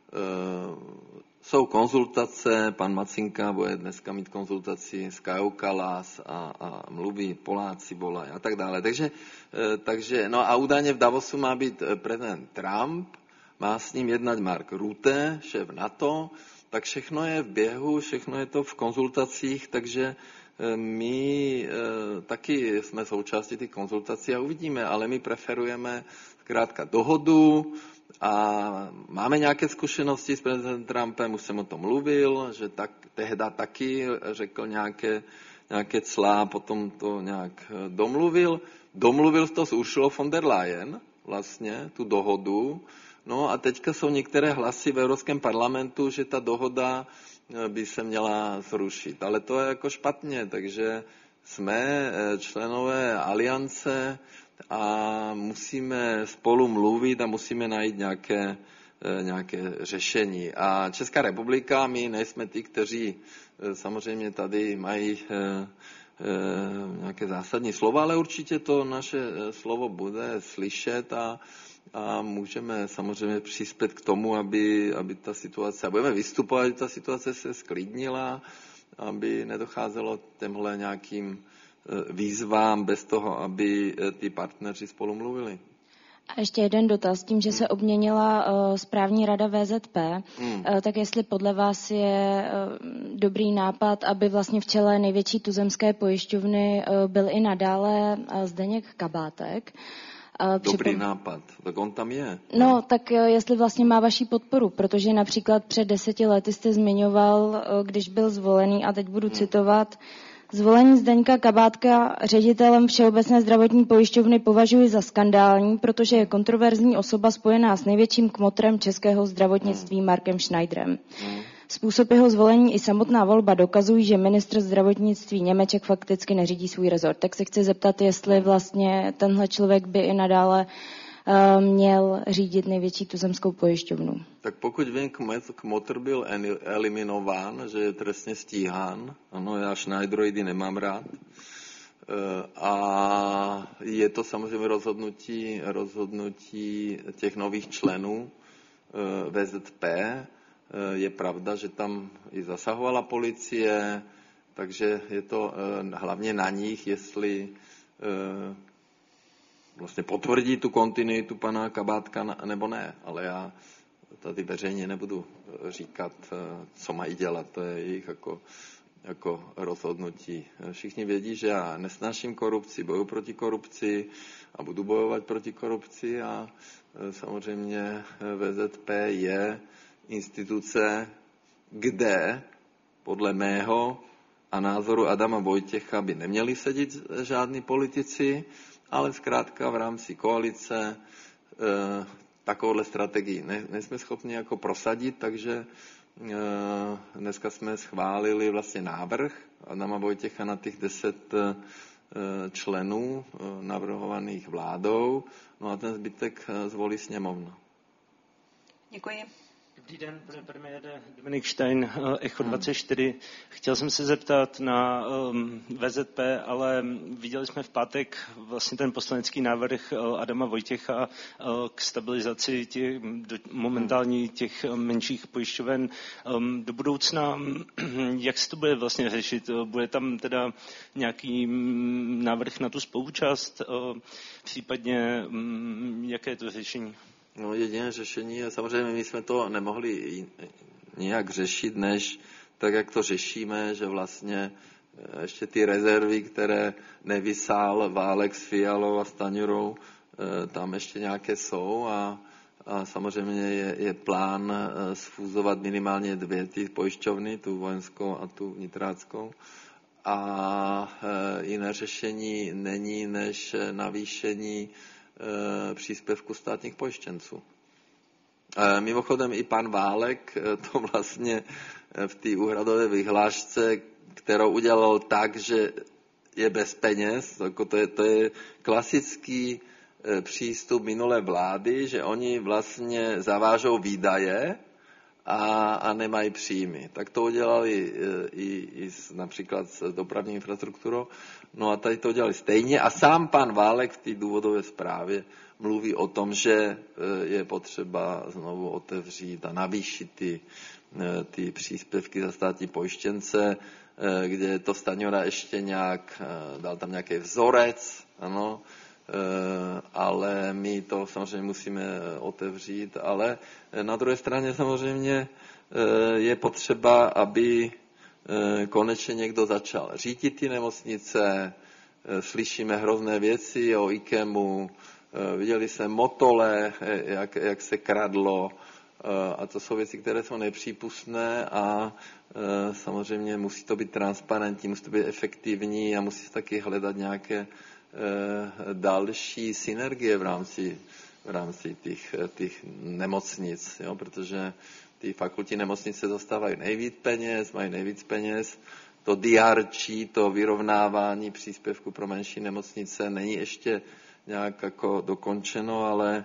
[SPEAKER 2] jsou konzultace, pan Macinka bude dneska mít konzultaci s Kajou Kallas a mluví, Poláci volají a tak dále. Takže, no a údajně v Davosu má být prezident Trump, má s ním jednat Mark Rutte, šéf NATO, tak všechno je v běhu, všechno je to v konzultacích, takže my taky jsme součástí těch konzultací a uvidíme, ale my preferujeme zkrátka dohodu a máme nějaké zkušenosti s prezidentem Trumpem, už jsem o tom mluvil, že tehda taky řekl nějaké clá, potom to nějak domluvil. Domluvil to s Ursulou von der Leyen, vlastně, tu dohodu. No a teďka jsou některé hlasy v Evropském parlamentu, že ta dohoda by se měla zrušit. Ale to je jako špatně, takže jsme členové aliance a musíme spolu mluvit a musíme najít nějaké řešení. A Česká republika, my nejsme ty, kteří samozřejmě tady mají nějaké zásadní slova, ale určitě to naše slovo bude slyšet a můžeme samozřejmě přispět k tomu, aby ta situace, a budeme vystupovat, aby ta situace se sklidnila, aby nedocházelo těmhle nějakým výzvám bez toho, aby ty partneři spolu mluvili.
[SPEAKER 9] A ještě jeden dotaz. Tím, že se obměnila správní rada VZP, tak jestli podle vás je dobrý nápad, aby vlastně v čele největší tuzemské pojišťovny byl i nadále Zdeněk Kabátek.
[SPEAKER 2] Dobrý nápad. Tak on tam je.
[SPEAKER 9] No, tak jestli vlastně má vaši podporu, protože například před 10 lety jste zmiňoval, když byl zvolený, a teď budu citovat, zvolení Zdeňka Kabátka ředitelem Všeobecné zdravotní pojišťovny považuji za skandální, protože je kontroverzní osoba spojená s největším kmotrem českého zdravotnictví Markem Schneiderem. Způsob jeho zvolení i samotná volba dokazují, že ministr zdravotnictví Němeček fakticky neřídí svůj rezort. Tak se chci zeptat, jestli vlastně tenhle člověk by i nadále měl řídit největší tuzemskou pojišťovnu.
[SPEAKER 2] Tak pokud vím, kmotr byl eliminován, že je trestně stíhán. Ano, já Schneideroidy nemám rád. A je to samozřejmě rozhodnutí těch nových členů VZP. Je pravda, že tam i zasahovala policie, takže je to hlavně na nich, jestli vlastně potvrdí tu kontinuitu pana Kabátka nebo ne. Ale já tady veřejně nebudu říkat, co mají dělat. To je jejich jako rozhodnutí. Všichni vědí, že já nesnáším korupci, bojuji proti korupci a budu bojovat proti korupci a samozřejmě VZP je instituce, kde podle mého a názoru Adama Vojtěcha by neměli sedět žádní politici, ale zkrátka v rámci koalice takovouhle strategii nejsme schopni jako prosadit, takže dneska jsme schválili vlastně návrh Adama Vojtěcha na těch 10 členů navrhovaných vládou, no a ten zbytek zvolí sněmovna.
[SPEAKER 1] Děkuji.
[SPEAKER 10] Dobrý den, pane premiére, Dominik Stein, Echo 24. Chtěl jsem se zeptat na VZP, ale viděli jsme v pátek vlastně ten poslanecký návrh Adama Vojtěcha k stabilizaci momentální těch menších pojišťoven do budoucna. Jak se to bude vlastně řešit? Bude tam teda nějaký návrh na tu spoluúčast? Případně jaké je to řešení?
[SPEAKER 2] No, jediné řešení je, samozřejmě my jsme to nemohli nijak řešit, než tak, jak to řešíme, že vlastně ještě ty rezervy, které nevysál Válek s Fialou a Stanjurou, tam ještě nějaké jsou a samozřejmě je plán sfúzovat minimálně 2 ty pojišťovny, tu vojenskou a tu vnitráckou. A jiné řešení není než navýšení příspěvku státních pojištěnců. Mimochodem i pan Válek to vlastně v té úhradové vyhlášce, kterou udělal tak, že je bez peněz, jako to je klasický přístup minulé vlády, že oni vlastně zavážou výdaje a nemají příjmy. Tak to udělali i například s dopravní infrastrukturou. No a tady to udělali stejně a sám pan Válek v té důvodové zprávě mluví o tom, že je potřeba znovu otevřít a navýšit ty příspěvky za státní pojištěnce, kde to Stanjura ještě nějak, dal tam nějaký vzorec, ano, ale my to samozřejmě musíme otevřít, ale na druhé straně samozřejmě je potřeba, aby konečně někdo začal řídit ty nemocnice, slyšíme hrozné věci o IKEMu, viděli jsme Motole, jak se kradlo, a to jsou věci, které jsou nepřípustné a samozřejmě musí to být transparentní, musí to být efektivní a musí se taky hledat nějaké další synergie v rámci těch nemocnic, jo, protože ty fakultní nemocnice dostávají nejvíc peněz, mají nejvíc peněz. To DRG, to vyrovnávání příspěvku pro menší nemocnice není ještě nějak jako dokončeno, ale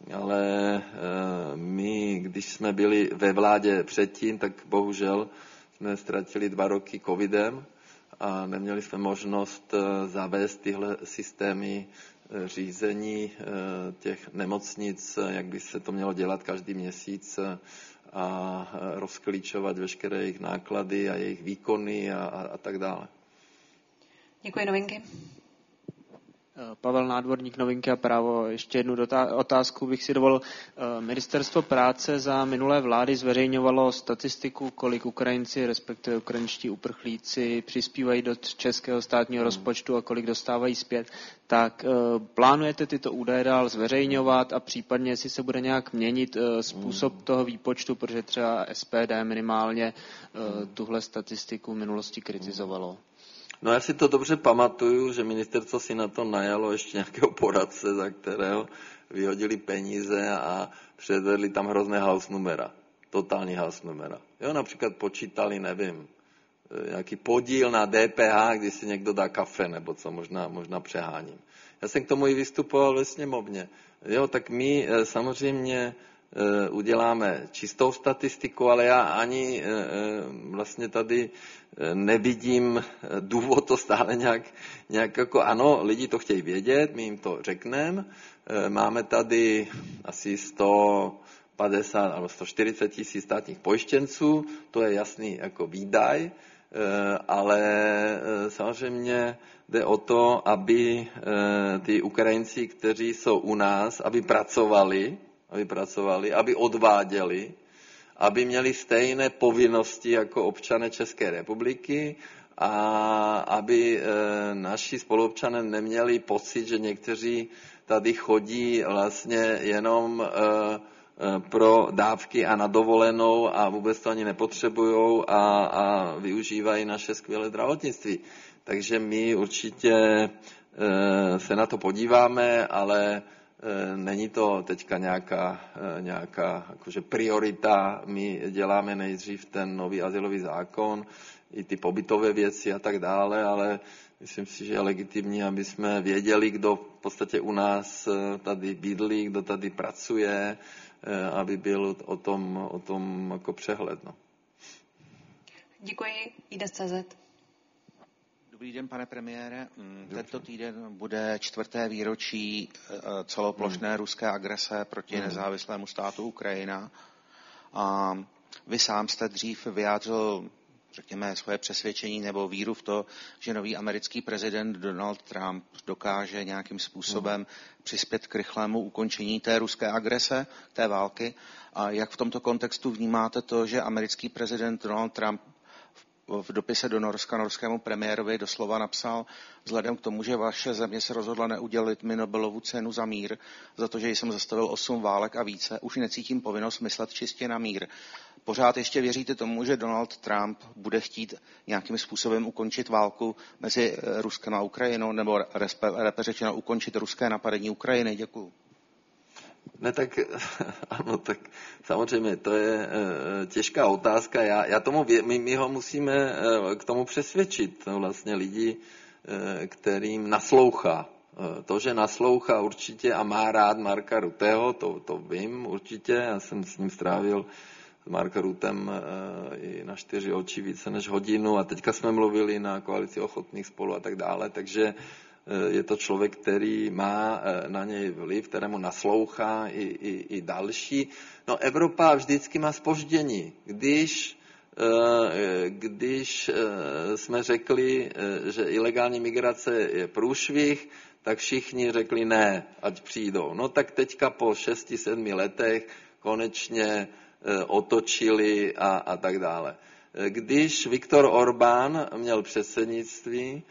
[SPEAKER 2] my, když jsme byli ve vládě předtím, tak bohužel jsme ztratili 2 roky covidem a neměli jsme možnost zavést tyhle systémy řízení těch nemocnic, jak by se to mělo dělat každý měsíc a rozklíčovat veškeré jejich náklady a jejich výkony a tak dále.
[SPEAKER 1] Děkuji, Novinky.
[SPEAKER 8] Pavel Nádvorník, Novinky a právo. Ještě jednu otázku bych si dovolil. Ministerstvo práce za minulé vlády zveřejňovalo statistiku, kolik Ukrajinci, respektive ukrajinští uprchlíci přispívají do českého státního rozpočtu a kolik dostávají zpět. Tak plánujete tyto údaje dál zveřejňovat a případně, jestli se bude nějak měnit způsob toho výpočtu, protože třeba SPD minimálně tuhle statistiku v minulosti kritizovalo?
[SPEAKER 2] No já si to dobře pamatuju, že ministerstvo si na to najalo ještě nějakého poradce, za kterého vyhodili peníze a předvedli tam hrozné hausnumera, totální hausnumera. Jo, například počítali, nevím, nějaký podíl na DPH, když si někdo dá kafe, nebo co, možná přeháním. Já jsem k tomu i vystupoval ve sněmovně. Jo, tak my samozřejmě uděláme čistou statistiku, ale já ani vlastně tady nevidím důvod to stále nějak jako ano, lidi to chtějí vědět, my jim to řekneme. Máme tady asi 150 nebo 140 tisíc státních pojištěnců, to je jasný jako výdaj, ale samozřejmě jde o to, aby ty Ukrajinci, kteří jsou u nás, aby pracovali, aby odváděli, aby měli stejné povinnosti jako občané České republiky a aby naši spoluobčané neměli pocit, že někteří tady chodí vlastně jenom pro dávky a na dovolenou a vůbec to ani nepotřebujou a využívají naše skvělé zdravotnictví. Takže my určitě se na to podíváme, ale není to teďka nějaká jakože priorita. My děláme nejdřív ten nový azylový zákon, i ty pobytové věci a tak dále, ale myslím si, že je legitimní, aby jsme věděli, kdo v podstatě u nás tady bydlí, kdo tady pracuje, aby byl o tom jako přehled. No.
[SPEAKER 1] Děkuji. IDES.cz.
[SPEAKER 11] Dobrý den, pane premiére. Tento týden bude 4. výročí celoplošné ruské agrese proti nezávislému státu Ukrajina. A vy sám jste dřív vyjádřil, řekněme, svoje přesvědčení nebo víru v to, že nový americký prezident Donald Trump dokáže nějakým způsobem přispět k rychlému ukončení té ruské agrese, té války. A jak v tomto kontextu vnímáte to, že americký prezident Donald Trump v dopise do Norska norskému premiérovi doslova napsal: vzhledem k tomu, že vaše země se rozhodla neudělit mi Nobelovu cenu za mír, za to, že jsem zastavil 8 válek a více, už necítím povinnost myslet čistě na mír. Pořád ještě věříte tomu, že Donald Trump bude chtít nějakým způsobem ukončit válku mezi Ruskem a Ukrajinou, nebo lépe řečeno ukončit ruské napadení Ukrajiny? Děkuju.
[SPEAKER 2] Ne, tak ano, tak samozřejmě to je těžká otázka. My ho musíme k tomu přesvědčit, vlastně lidi, kterým naslouchá. To, že naslouchá určitě a má rád Marka Rutteho, to vím určitě. Já jsem s ním strávil s Markem Ruttem i na 4 oči více než hodinu a teďka jsme mluvili na koalici ochotných spolu a tak dále, takže je to člověk, který má na něj vliv, kterému naslouchá i další. No, Evropa vždycky má zpoždění. Když jsme řekli, že ilegální migrace je průšvih, tak všichni řekli ne, ať přijdou. No tak teďka po 6-7 letech konečně otočili a tak dále. Když Viktor Orbán měl předsednictví,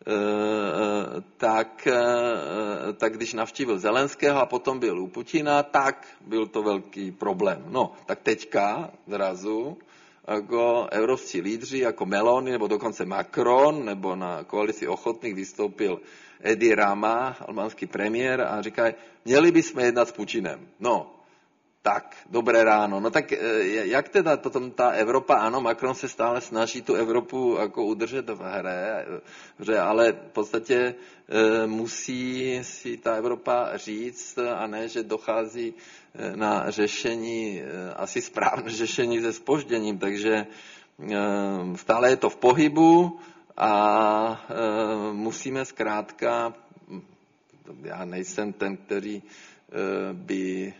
[SPEAKER 2] tak když navštívil Zelenského a potom byl u Putina, tak byl to velký problém. No, tak teďka zrazu jako evropští lídři, jako Meloni, nebo dokonce Macron, nebo na koalici ochotných vystoupil Edi Rama, albánský premiér, a říkají, měli bychom jednat s Putinem. No, tak, dobré ráno. No tak jak teda potom ta Evropa, ano, Macron se stále snaží tu Evropu jako udržet v hře, ale v podstatě musí si ta Evropa říct, a ne, že dochází na řešení, asi správné řešení se zpožděním, takže stále je to v pohybu a musíme zkrátka, já nejsem ten, který by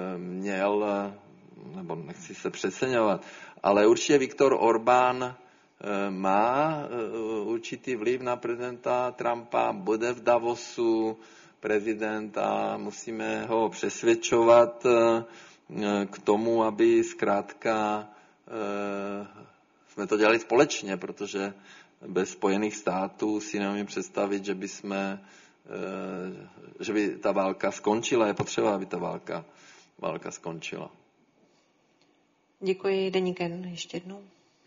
[SPEAKER 2] měl, nebo nechci se přeceňovat, ale určitě Viktor Orbán má určitý vliv na prezidenta Trumpa, bude v Davosu prezident a musíme ho přesvědčovat k tomu, aby zkrátka jsme to dělali společně, protože bez Spojených států si neumím představit, že by ta válka skončila. Je potřeba, aby ta válka skončila.
[SPEAKER 1] Děkuji, Deník N ještě jednou.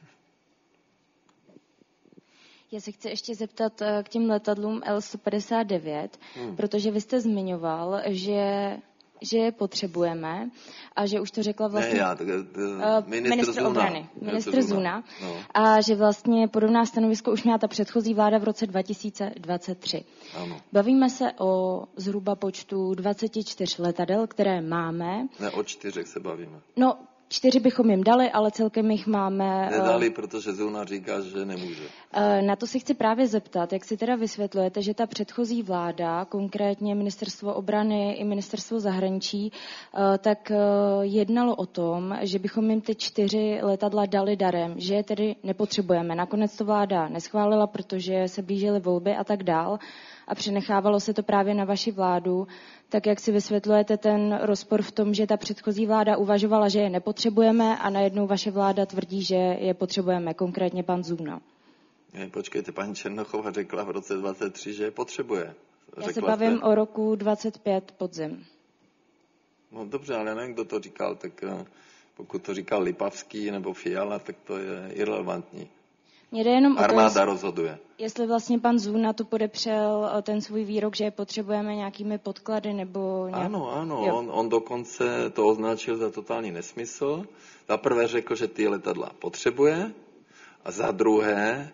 [SPEAKER 9] Já se chci ještě zeptat k těm letadlům L-159, protože vy jste zmiňoval, že je potřebujeme a že už to řekla vlastně ministr obrany, ministr Zuna, no. A že vlastně podobná stanovisko už měla ta předchozí vláda v roce 2023.
[SPEAKER 2] Ano.
[SPEAKER 9] Bavíme se o zhruba počtu 24 letadel, které máme.
[SPEAKER 2] Ne, o 4 se bavíme.
[SPEAKER 9] No, 4 bychom jim dali, ale celkem jich máme...
[SPEAKER 2] Nedali, protože Zuna říká, že nemůže.
[SPEAKER 9] Na to se chci právě zeptat, jak si teda vysvětlujete, že ta předchozí vláda, konkrétně ministerstvo obrany i ministerstvo zahraničí, tak jednalo o tom, že bychom jim ty 4 letadla dali darem, že je tedy nepotřebujeme. Nakonec to vláda neschválila, protože se blížily volby a tak dál a přenechávalo se to právě na vaši vládu. Tak jak si vysvětlujete ten rozpor v tom, že ta předchozí vláda uvažovala, že je nepotřebujeme a najednou vaše vláda tvrdí, že je potřebujeme, konkrétně pan Zuna?
[SPEAKER 2] Počkejte, paní Černochová řekla v roce 2023, že je potřebuje.
[SPEAKER 9] Já se bavím o roku 25 podzim.
[SPEAKER 2] No dobře, ale nevím, kdo to říkal, tak pokud to říkal Lipavský nebo Fiala, tak to je irrelevantní.
[SPEAKER 9] Mě jde jenom
[SPEAKER 2] armáda rozhoduje.
[SPEAKER 9] Jestli vlastně pan Zuna to podepřel ten svůj výrok, že je potřebujeme nějakými podklady nebo...
[SPEAKER 2] Ano, on dokonce to označil za totální nesmysl. Za prvé řekl, že ty letadla potřebuje a za druhé,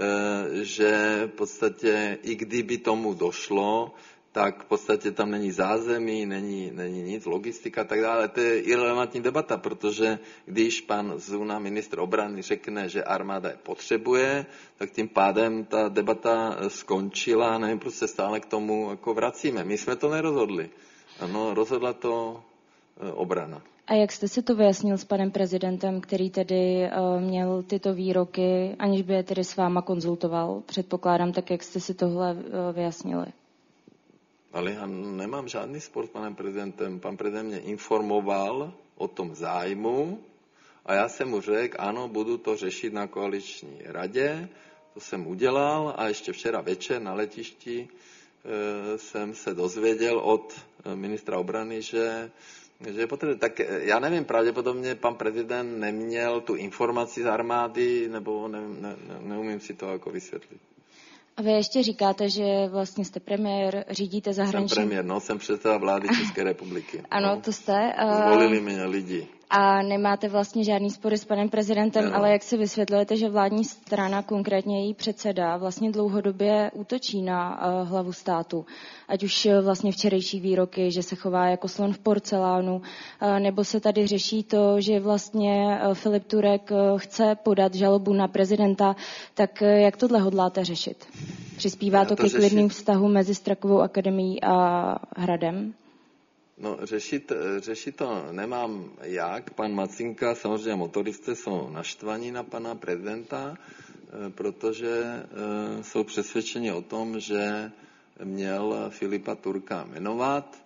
[SPEAKER 2] že v podstatě i kdyby tomu došlo, tak v podstatě tam není zázemí, není nic, logistika a tak dále. To je irrelevantní debata, protože když pan Zuna, ministr obrany, řekne, že armáda je potřebuje, tak tím pádem ta debata skončila a nevím, proč se stále k tomu jako vracíme. My jsme to nerozhodli. Ano, rozhodla to obrana.
[SPEAKER 9] A jak jste si to vyjasnil s panem prezidentem, který tedy měl tyto výroky, aniž by je tedy s váma konzultoval? Předpokládám, tak jak jste si tohle vyjasnili?
[SPEAKER 2] Ale já nemám žádný spor s panem prezidentem. Pan prezident mě informoval o tom zájmu a já jsem mu řekl, ano, budu to řešit na koaliční radě. To jsem udělal a ještě včera večer na letišti jsem se dozvěděl od ministra obrany, že je potřeba. Tak já nevím, pravděpodobně pan prezident neměl tu informaci z armády, nebo neumím si to jako vysvětlit.
[SPEAKER 9] A vy ještě říkáte, že vlastně jste premiér, řídíte zahraniční...
[SPEAKER 2] Jsem premiér, jsem předseda vlády České republiky.
[SPEAKER 9] Ano, to jste.
[SPEAKER 2] Zvolili mě lidi.
[SPEAKER 9] A nemáte vlastně žádný spory s panem prezidentem, ale jak si vysvětlujete, že vládní strana, konkrétně její předseda, vlastně dlouhodobě útočí na hlavu státu. Ať už vlastně včerejší výroky, že se chová jako slon v porcelánu, nebo se tady řeší to, že vlastně Filip Turek chce podat žalobu na prezidenta. Tak jak tohle hodláte řešit? Přispívá to ke klidným vztahům mezi Strakovou akademií a Hradem?
[SPEAKER 2] No, řešit to nemám jak. Pan Macinka, samozřejmě motoristé jsou naštvaní na pana prezidenta, protože jsou přesvědčeni o tom, že měl Filipa Turka jmenovat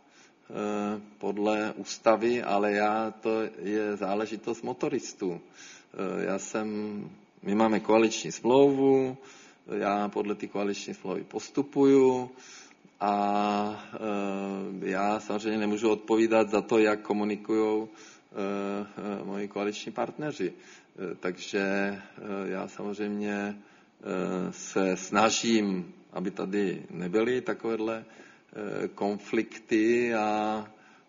[SPEAKER 2] podle ústavy, ale to je záležitost motoristů. My máme koaliční smlouvu, já podle té koaliční smlouvy postupuju, a já samozřejmě nemůžu odpovídat za to, jak komunikují moji koaliční partneři. Takže já samozřejmě se snažím, aby tady nebyly takovéhle konflikty a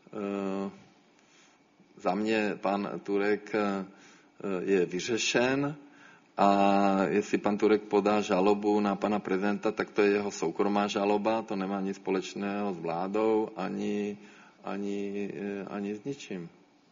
[SPEAKER 2] za mě pan Turek je vyřešen. A jestli pan Turek podá žalobu na pana prezidenta, tak to je jeho soukromá žaloba, to nemá nic společného s vládou ani s ničím.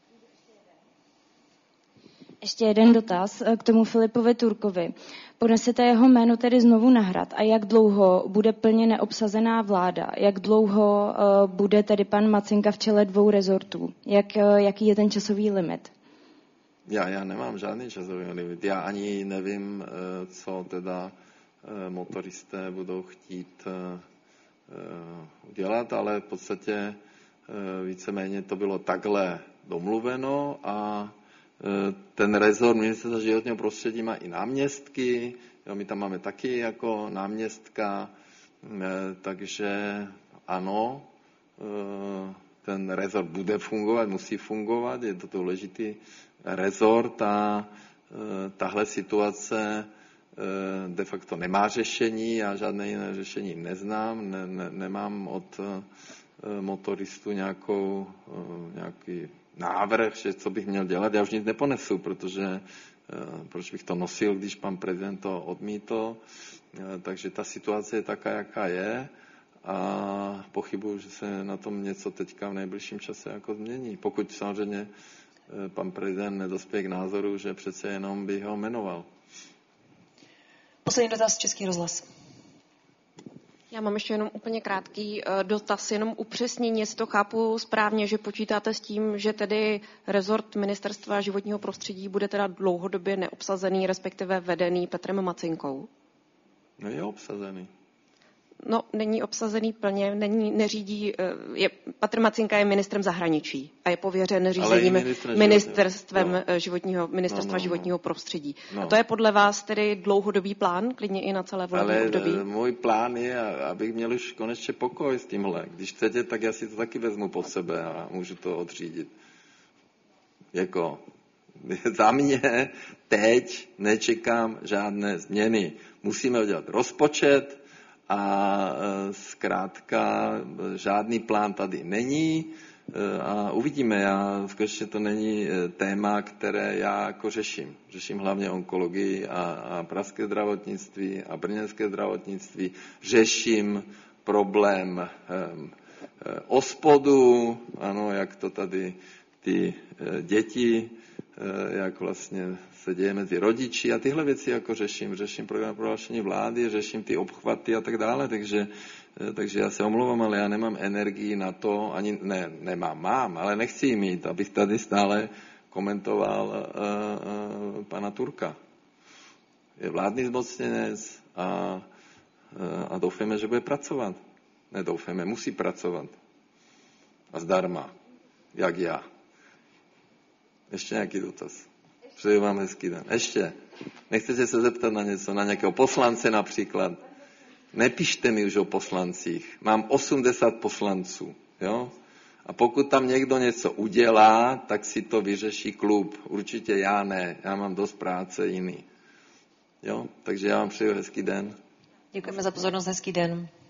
[SPEAKER 9] Ještě jeden dotaz k tomu Filipovi Turkovi. Ponesete jeho jméno tedy znovu na Hrad a jak dlouho bude plně neobsazená vláda? Jak dlouho bude tedy pan Macinka v čele 2 rezortů? Jaký je ten časový limit?
[SPEAKER 2] Já nemám žádný časový limit. Já ani nevím, co teda motoristé budou chtít udělat, ale v podstatě víceméně to bylo takhle domluveno a ten rezort Ministerstva životního prostředí má i náměstky, jo, my tam máme taky jako náměstka, takže ano, ten rezort bude fungovat, musí fungovat, je to důležitý rezort a tahle situace de facto nemá řešení, já žádné jiné řešení neznám, nemám od motoristů nějaký návrh, že co bych měl dělat, já už nic neponesu, protože proč bych to nosil, když pan prezident to odmítl, takže ta situace je taká, jaká je a pochybuju, že se na tom něco teďka v nejbližším čase jako změní, pokud samozřejmě pan prezident nedospěje k názoru, že přece jenom by ho jmenoval.
[SPEAKER 1] Poslední dotaz, Český rozhlas.
[SPEAKER 6] Já mám ještě jenom úplně krátký dotaz, jenom upřesnění, jestli to chápu správně, že počítáte s tím, že tedy rezort Ministerstva životního prostředí bude teda dlouhodobě neobsazený, respektive vedený Petrem Macinkou?
[SPEAKER 2] No je obsazený.
[SPEAKER 6] No, není obsazený plně, neřídí, Petr Macinka je ministrem zahraničí a je pověřen řízením Ministerstva životního prostředí. No. A to je podle vás tedy dlouhodobý plán, klidně i na celé volební období?
[SPEAKER 2] Ale můj plán je, abych měl už konečně pokoj s tímhle. Když chcete, tak já si to taky vezmu pod sebe a můžu to odřídit. Jako za mě teď nečekám žádné změny. Musíme udělat rozpočet, a zkrátka žádný plán tady není a uvidíme. Skutečně to není téma, které já jako řeším. Řeším hlavně onkologii a pražské zdravotnictví a brněnské zdravotnictví. Řeším problém OSPODu, ano, jak to tady ty děti, jak vlastně se děje mezi rodiči a tyhle věci jako řeším program prohlášení vlády, řeším ty obchvaty a tak dále, takže já se omlouvám, ale já nemám energii na to, ani mám, ale nechci ji mít, abych tady stále komentoval pana Turka. Je vládní zmocněnec a doufáme, že bude pracovat. Nedoufáme, musí pracovat. A zdarma, jak já. Ještě nějaký dotaz. Přeju vám hezký den. Ještě. Nechcete se zeptat na něco, na nějakého poslance například? Nepíšte mi už o poslancích. Mám 80 poslanců. Jo? A pokud tam někdo něco udělá, tak si to vyřeší klub. Určitě já ne. Já mám dost práce jiný. Jo? Takže já vám přeju hezký den.
[SPEAKER 1] Děkujeme za pozornost, hezký den.